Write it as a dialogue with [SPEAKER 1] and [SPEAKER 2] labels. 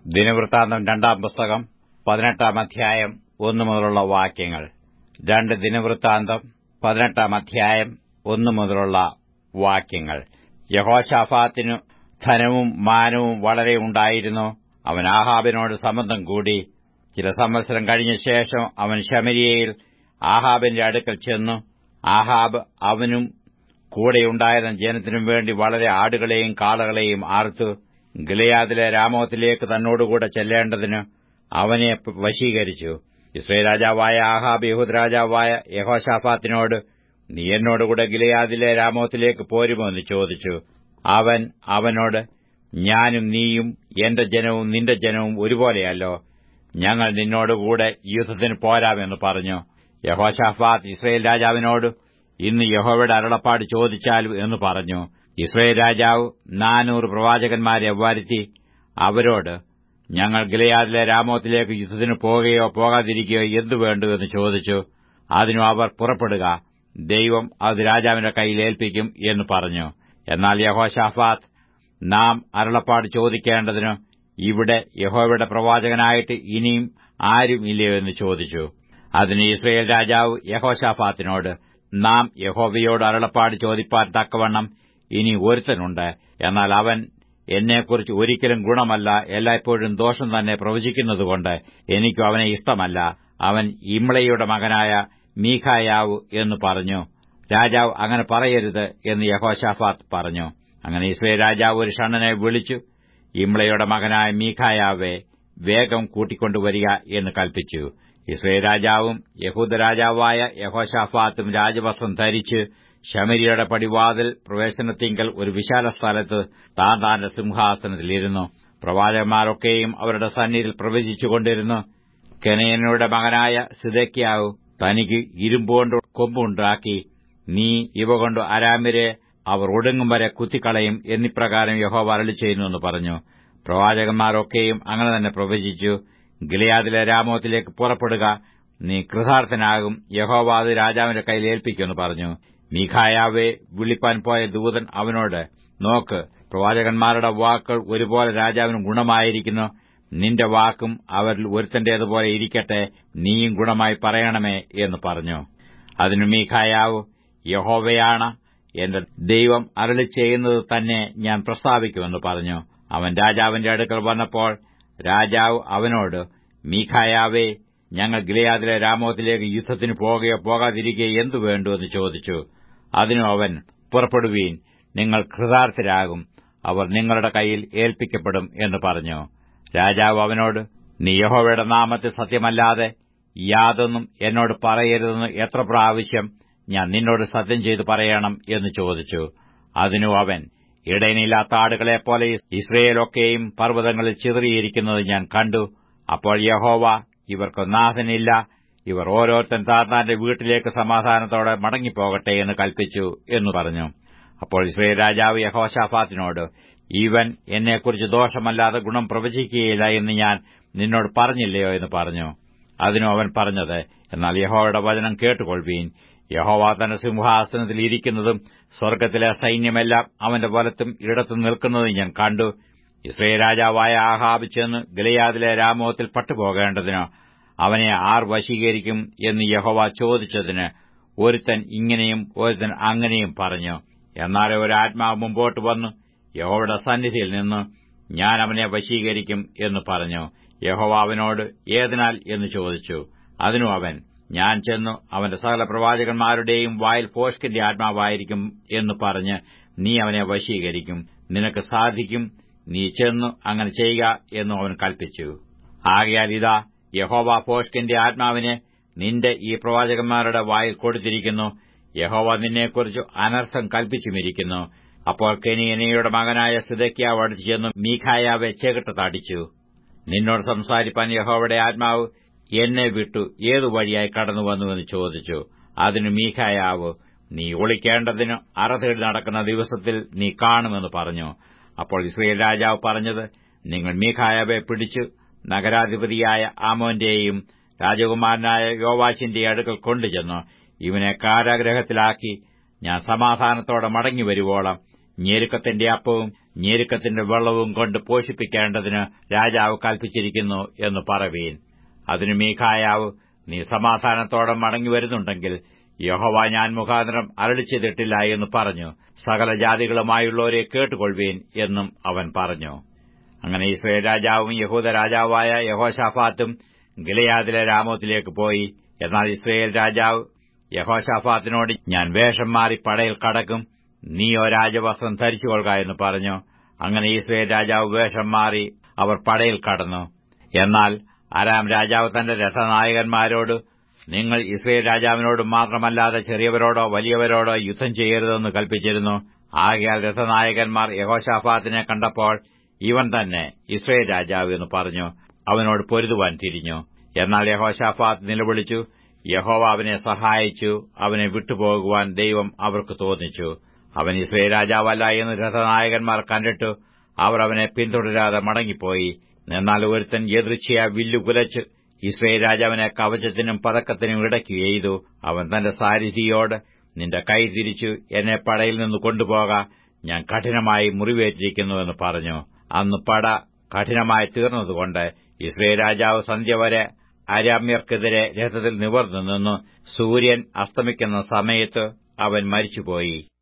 [SPEAKER 1] ദിനവൃത്താന്തം 2 പുസ്തകം 18 അധ്യായം 1 മുതലുള്ള വാക്യങ്ങൾ. 2 ദിനവൃത്താന്തം 18 അധ്യായം 1 മുതലുള്ള വാക്യങ്ങൾ. യഹോശാഫാത്തിനു ധനവും മാനവും വളരെ ഉണ്ടായിരുന്നു. അവൻ ആഹാബിനോട് സംബന്ധം കൂടി. ചില സംവത്സരം കഴിഞ്ഞ ശേഷം അവൻ ശമര്യയിൽ ആഹാബിന്റെ അടുക്കൽ ചെന്നു. ആഹാബ് അവനും കൂടെയുണ്ടായിരുന്ന ജനത്തിനും വേണ്ടി വളരെ ആടുകളെയും കാളകളെയും അറുത്തു. ഗിലെയാദിലെ രാമോത്തിലേക്ക് തന്നോടുകൂടെ ചെല്ലേണ്ടതിന് അവനെ വശീകരിച്ചു. യിസ്രായേൽ രാജാവായ ആഹാബ് യഹൂദ രാജാവായ യഹോശാഫാത്തിനോട്, നീ എന്നോടുകൂടെ ഗിലെയാദിലെ രാമോത്തിലേക്ക് പോരുമോ എന്ന് ചോദിച്ചു. അവൻ അവനോട്, ഞാനും നീയും എന്റെ ജനവും നിന്റെ ജനവും ഒരുപോലെയല്ലോ, ഞങ്ങൾ നിന്നോടുകൂടെ യുദ്ധത്തിന് പോരാമെന്ന് പറഞ്ഞു. യഹോശാഫാത്ത് യിസ്രായേൽ രാജാവിനോട്, ഇന്ന് യഹോവയുടെ അരുളപ്പാട് ചോദിച്ചാലും എന്ന് പറഞ്ഞു. യിസ്രായേൽ രാജാവ് 400 പ്രവാചകന്മാരെ വരുത്തി അവരോട്, ഞങ്ങൾ ഗിലെയാദിലെ രാമോത്തിലേക്ക് യുദ്ധത്തിന് പോകുകയോ പോകാതിരിക്കുകയോ എന്തു വേണ്ടു എന്ന് ചോദിച്ചു. അതിനു അവർ, പുറപ്പെടുക, ദൈവം അത് രാജാവിന്റെ കയ്യിൽ ഏൽപ്പിക്കും എന്ന് പറഞ്ഞു. എന്നാൽ യഹോശാഫാത്ത്, നാം അരുളപ്പാട് ചോദിക്കേണ്ടതിന് ഇവിടെ യഹോവയുടെ പ്രവാചകനായിട്ട് ഇനിയും ആരും ഇല്ലയോ എന്ന് ചോദിച്ചു. അതിന് യിസ്രായേൽ രാജാവ് യഹോശാഫാത്തിനോട്, നാം യഹോവയോട് അരുളപ്പാട് ചോദിപ്പാൻ തക്കവണ്ണം ഇനി ഒരുത്തനുണ്ട്. എന്നാൽ അവൻ എന്നെക്കുറിച്ച് ഒരിക്കലും ഗുണമല്ല, എല്ലായ്പ്പോഴും ദോഷം തന്നെ പ്രവചിക്കുന്നതുകൊണ്ട് എനിക്ക് അവനെ ഇഷ്ടമല്ല. അവൻ ഇമ്ളയുടെ മകനായ മീഖായാവ് എന്ന് പറഞ്ഞു. രാജാവ് അങ്ങനെ പറയരുത് എന്ന് യഹോശാഫാത്ത് പറഞ്ഞു. അങ്ങനെ യിസ്രായേൽ രാജാവ് ഒരു ഷണ്ഡനെ വിളിച്ചു, ഇമ്ളയുടെ മകനായ മീഖായാവെ, വേഗം കൂട്ടിക്കൊണ്ടുവരിക എന്ന് കൽപ്പിച്ചു. യിസ്രായേൽ രാജാവും യഹൂദ രാജാവായ യഹോശാഫാത്തും രാജവസ്ത്രം ധരിച്ച് ശമര്യയുടെ പടിവാതിൽ പ്രവേശനത്തിങ്കൽ ഒരു വിശാല സ്ഥലത്ത് താന്താന്റെ സിംഹാസനത്തിലിരുന്നു. പ്രവാചകന്മാരൊക്കെയും അവരുടെ സന്നിധിയിൽ പ്രവചിച്ചുകൊണ്ടിരുന്നു. കെനയനയുടെ മകനായ സിദെക്കിയാവ് തനിക്ക് ഇരുമ്പുകൊണ്ട് കൊമ്പുണ്ടാക്കി, നീ ഇവ കൊണ്ട് അരാമ്യരെ അവർ ഒടുങ്ങും വരെ കുത്തിക്കളയും എന്നിപ്രകാരം യഹോവ അരുളിച്ചെയ്യുന്നു എന്ന് പറഞ്ഞു. പ്രവാചകന്മാരൊക്കെയും അങ്ങനെ തന്നെ പ്രവചിച്ചു. ഗിലെയാദിലെ രാമോത്തിലേക്ക് പുറപ്പെടുക, നീ കൃതാർത്ഥനാകും, യഹോവ അത് രാജാവിന്റെ കയ്യിൽ ഏൽപ്പിക്കുമെന്ന് പറഞ്ഞു. മീഖായാവെ വിളിപ്പാൻ പോയ ദൂതൻ അവനോട്, നോക്ക്, പ്രവാചകന്മാരുടെ വാക്കുകൾ ഒരുപോലെ രാജാവിന് ഗുണമായിരിക്കുന്നു. നിന്റെ വാക്കും അവരിൽ ഒരുത്തന്റേതുപോലെ ഇരിക്കട്ടെ, നീയും ഗുണമായി പറയണമേ എന്ന് പറഞ്ഞു. അതിന് മീഖായാവ്, യഹോവയാണ് എന്റെ ദൈവം അരുളിച്ചെയ്യുന്നത് തന്നെ ഞാൻ പ്രസ്താവിക്കുമെന്ന് പറഞ്ഞു. അവൻ രാജാവിന്റെ അടുക്കൽ വന്നപ്പോൾ രാജാവ് അവനോട്, മീഖായാവേ, ഞങ്ങൾ ഗിലെയാദിലെ രാമോത്തിലേക്ക് യുദ്ധത്തിന് പോകുകയോ പോകാതിരിക്കുകയോ എന്തു വേണ്ടു എന്ന് ചോദിച്ചു. അതിനു അവൻ, പുറപ്പെടുവീൻ, നിങ്ങൾ കൃതാർത്ഥരാകും, അവർ നിങ്ങളുടെ കയ്യിൽ ഏൽപ്പിക്കപ്പെടും എന്ന് പറഞ്ഞു. രാജാവ് അവനോട്, നീ യഹോവയുടെ നാമത്തിൽ സത്യമല്ലാതെ യാതൊന്നും എന്നോട് പറയരുതെന്ന് എത്ര പ്രാവശ്യം ഞാൻ നിന്നോട് സത്യം ചെയ്ത് പറയണം എന്ന് ചോദിച്ചു. അതിനു അവൻ, ഇടയനില്ലാത്ത ആടുകളെപ്പോലെ ഇസ്രയേലൊക്കെയും പർവ്വതങ്ങളിൽ ചിതറിയിരിക്കുന്നത് ഞാൻ കണ്ടു. അപ്പോൾ യഹോവ, ഇവർക്ക് നാഥനില്ല, ഇവർ ഓരോരുത്തൻ താന്താന്റെ വീട്ടിലേക്ക് സമാധാനത്തോടെ മടങ്ങിപ്പോകട്ടെ എന്ന് കൽപ്പിച്ചു എന്ന് പറഞ്ഞു. അപ്പോൾ യിസ്രായേൽ രാജാവ് യഹോശാഫാത്തിനോട്, ഇവൻ എന്നെക്കുറിച്ച് ദോഷമല്ലാതെ ഗുണം പ്രവചിക്കുകയില്ല എന്ന് ഞാൻ നിന്നോട് പറഞ്ഞില്ലയോ എന്ന് പറഞ്ഞു. അതിനു അവൻ പറഞ്ഞത്, എന്നാൽ യഹോവയുടെ വചനം കേട്ടുകൊള്ളുവീൻ. യഹോവ തന്റെ സിംഹാസനത്തിൽ ഇരിക്കുന്നതും സ്വർഗ്ഗത്തിലെ സൈന്യമെല്ലാം അവന്റെ വലത്തും ഇടത്തും നിൽക്കുന്നതും ഞാൻ കണ്ടു. യിസ്രായേൽ രാജാവായ ആഹാബ് ചെന്ന് ഗിലെയാദിലെ രാമോത്തിൽ പട്ടുപോകേണ്ടതിനോ അവനെ ആർ വശീകരിക്കും എന്ന് യഹോവ ചോദിച്ചതിന് ഒരുത്തൻ ഇങ്ങനെയും ഒരുത്തൻ അങ്ങനെയും പറഞ്ഞു. എന്നാൽ ഒരാത്മാവ് മുമ്പോട്ട് വന്നു യഹോവയുടെ സന്നിധിയിൽ നിന്ന്, ഞാൻ അവനെ വശീകരിക്കും എന്ന് പറഞ്ഞു. യഹോവ അവനോട്, ഏതിനാൽ എന്ന് ചോദിച്ചു. അതിനു അവൻ, ഞാൻ ചെന്നു അവന്റെ സകല പ്രവാചകന്മാരുടെയും വായിൽ ഭോഷ്കിന്റെ ആത്മാവായിരിക്കും എന്ന് പറഞ്ഞ് നീ അവനെ വശീകരിക്കും. നിനക്ക് സാധിക്കും, നീ ചെന്നു അങ്ങനെ ചെയ്യുക എന്നും അവൻ കൽപ്പിച്ചു. ആകയാൽ ഇതാ, യഹോവ ഭോഷ്കിന്റെ ആത്മാവിനെ നിന്റെ ഈ പ്രവാചകന്മാരുടെ വായിൽ കൊടുത്തിരിക്കുന്നു. യഹോവ നിന്നെക്കുറിച്ച് അനർത്ഥം കൽപ്പിച്ചുമിരിക്കുന്നു. അപ്പോൾ കെനയനയുടെ മകനായ സിദെക്കിയാവ് അടുത്ത് ചെന്നു മീഖായാവെ ചെകിട്ടത്ത് അടിച്ചു. നിന്നോട് സംസാരിപ്പാൻ യഹോവയുടെ ആത്മാവ് എന്നെ വിട്ടു ഏതു വഴിയായി കടന്നുവന്നുവെന്ന് ചോദിച്ചു. അതിന് മീഖായാവ്, നീ ഒളിക്കേണ്ടതിന് അറ തേടി നടക്കുന്ന ദിവസത്തിൽ നീ കാണുമെന്ന് പറഞ്ഞു. അപ്പോൾ യിസ്രായേൽ രാജാവ് പറഞ്ഞത്, നിങ്ങൾ മീഖായാവെ പിടിച്ചു നഗരാധിപതിയായ ആമോന്റെയും രാജകുമാരനായ യോവാശിന്റെ അടുക്കൽ കൊണ്ടുചെന്നു ഇവനെ കാരാഗ്രഹത്തിലാക്കി ഞാൻ സമാധാനത്തോടെ മടങ്ങിവരുവോളം ഞെരുക്കത്തിന്റെ അപ്പവും ഞെരുക്കത്തിന്റെ വെള്ളവും കൊണ്ട് പോഷിപ്പിക്കേണ്ടതിന് രാജാവ് കൽപ്പിച്ചിരിക്കുന്നു എന്ന് പറവീൻ. അതിന് മീഖായാവ്, നീ സമാധാനത്തോടെ മടങ്ങിവരുന്നുണ്ടെങ്കിൽ യഹോവ ഞാൻ മുഖാന്തരം അരുളിച്ചെയ്തിട്ടില്ല എന്ന് പറഞ്ഞു. സകല ജാതികളുമായുള്ളവരെ കേട്ടുകൊള്ളുവീൻ എന്നും അവൻ പറഞ്ഞു. അങ്ങനെ യിസ്രായേൽ രാജാവും യഹൂദ രാജാവായ യഹോശാഫാത്തും ഗിലെയാദിലെ രാമോത്തിലേക്ക് പോയി. എന്നാൽ യിസ്രായേൽ രാജാവ് യഹോശാഫാത്തിനോട്, ഞാൻ വേഷം മാറി പടയിൽ കടക്കും, നീയോ രാജവസ്ത്രം ധരിച്ചുകൊള്ളുക എന്ന് പറഞ്ഞു. അങ്ങനെ യിസ്രായേൽ രാജാവ് വേഷം മാറി അവർ പടയിൽ കടന്നു. എന്നാൽ അരാം രാജാവ് തന്റെ രഥനായകന്മാരോട്, നിങ്ങൾ യിസ്രായേൽ രാജാവിനോട് മാത്രമല്ലാതെ ചെറിയവരോടോ വലിയവരോടോ യുദ്ധം ചെയ്യരുതെന്ന് കൽപ്പിച്ചിരുന്നു. ആകയാൽ രഥനായകന്മാർ യഹോശാഫാത്തിനെ കണ്ടപ്പോൾ, ഇവൻ തന്നെ യിസ്രായേൽ രാജാവ് എന്ന് പറഞ്ഞു അവനോട് പൊരുതുവാൻ തിരിഞ്ഞു. എന്നാൽ യഹോശാഫാത്ത് നിലവിളിച്ചു. യഹോവ അവനെ സഹായിച്ചു. അവനെ വിട്ടുപോകുവാൻ ദൈവം അവർക്ക് തോന്നിച്ചു. അവൻ യിസ്രായേൽ രാജാവല്ല എന്ന് രഥനായകന്മാർ കണ്ടിട്ടു അവർ അവനെ പിന്തുടരാതെ മടങ്ങിപ്പോയി. എന്നാൽ ഒരുത്തൻ യദൃച്ഛയാ വില്ലു കുലച്ച് യിസ്രായേൽ രാജാവിനെ കവചത്തിനും പതക്കത്തിനും ഇടയ്ക്ക് എയ്തു. അവൻ തന്റെ സാരഥിയോട്, നിന്റെ കൈ തിരിച്ചു എന്നെ പടയിൽ നിന്ന് കൊണ്ടുപോക, ഞാൻ കഠിനമായി മുറിവേറ്റിരിക്കുന്നുവെന്ന് പറഞ്ഞു. അന്ന് പട കഠിനമായി തീർന്നതുകൊണ്ട് യിസ്രായേൽ രാജാവ് സന്ധ്യവരെ അരാമ്യർക്കെതിരെ രഥത്തിൽ നിവർന്നു നിന്നു. സൂര്യൻ അസ്തമിക്കുന്ന സമയത്ത് അവൻ മരിച്ചുപോയി.